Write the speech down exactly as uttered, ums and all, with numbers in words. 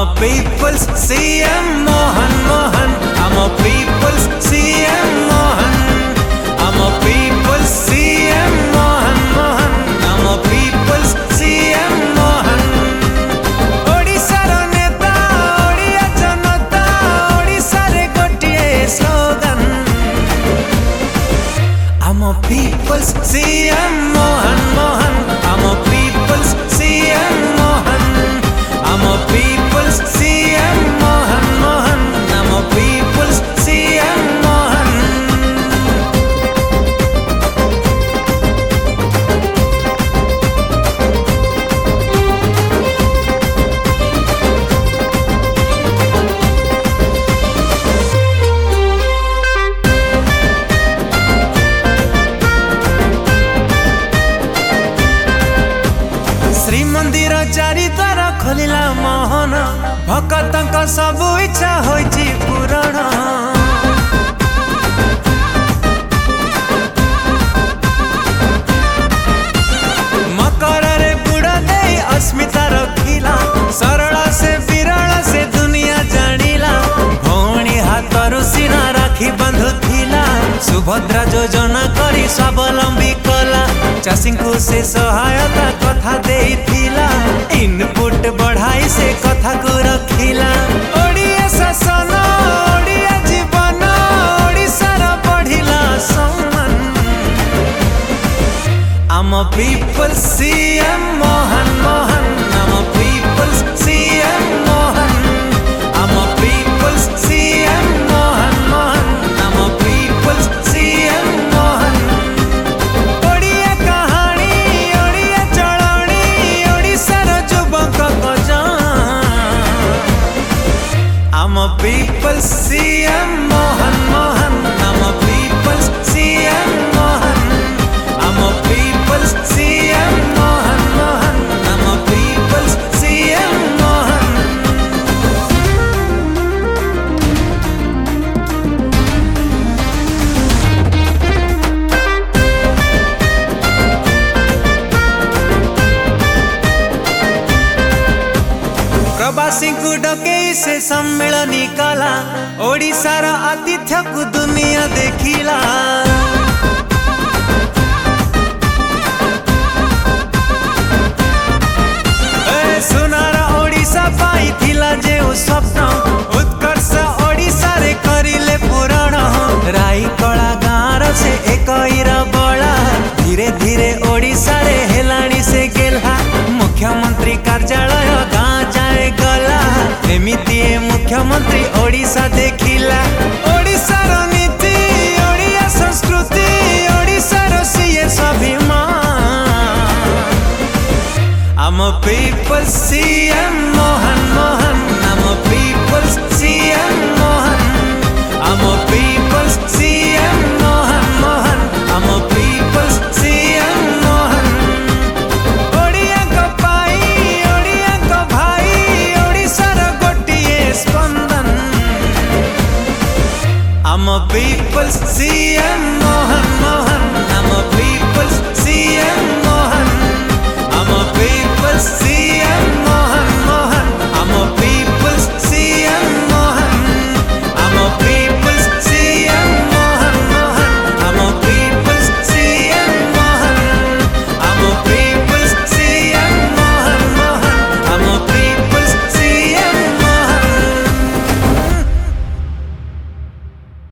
people's C M Mohan Mohan. I'm a people's C M Mohan. I'm a people's C M Mohan Mohan. I'm a people's C M Mohan. Odisha ro neta, Odia janata, Odisha re gotiye slogan. I'm a people's C M Mohan Mohan. I'm a people's C M Mohan. I'm a people's C M Mohan Mohan. I'm a people's C M Mohan. Shri मंदिर चारिद्वार खोलिला मोहन भक्तक सब इच्छा होइछि पूरण मकर रे बुड़ा दे अस्मिता रखिला सरल से विरल से दुनिया जानिला भौणी हाथरु सीना राखी बंधुथिला सुभद्रा योजना करी स्वावलंबी कला चाषी को से सहायता कथा देथिला इनपुट बढ़ाई से कथा को रखिला ओडिया शासन ओडिया जीवन ओडिशार बढ़िला सम्मान I'm a people's C M Mohan Mohan. I'm a people's C M Mohan. I'm a people's C M Mohan Mohan. I'm a people's C M Mohan. Odia कहानी ओडिया चलनी ओडिशार युवक गजान I'm a people's C M Mohan Mohan. I'm a people's C M Mohan. I'm a people's C M Mohan Mohan. I'm a people's C M Mohan. प्रवासी को decay से सम्मेलनी कला ओडिशार आतिथ्य को दुनिया देखिला ए सुनार ओडिशा पाइथिला जे स्वप्न उत्कर्ष ओडिशा रे करिले पूरण राई कला गाँव से एक बड़ा धीरे धीरे ओडिशा रे हेलाणी से गेला मुख्यमंत्री कार्यालय गाँ जाए गला एमिति मुख्यमंत्री ओडिशा देखिला ओडिशार नीति ओडिया संस्कृति ओडिशार सीए स्वाभिमान I'm a people's C M Mohan Mohan. I'm a people's C M Mohan. I'm a people's C M Mohan Mohan. I'm a people's C M Mohan. Odia को पाई ओडिया को भाई ओडिशार गोटिए स्पंदन I'm a people's C M Mohan Mohan. I'm a people's C M Mohan. I'm a people's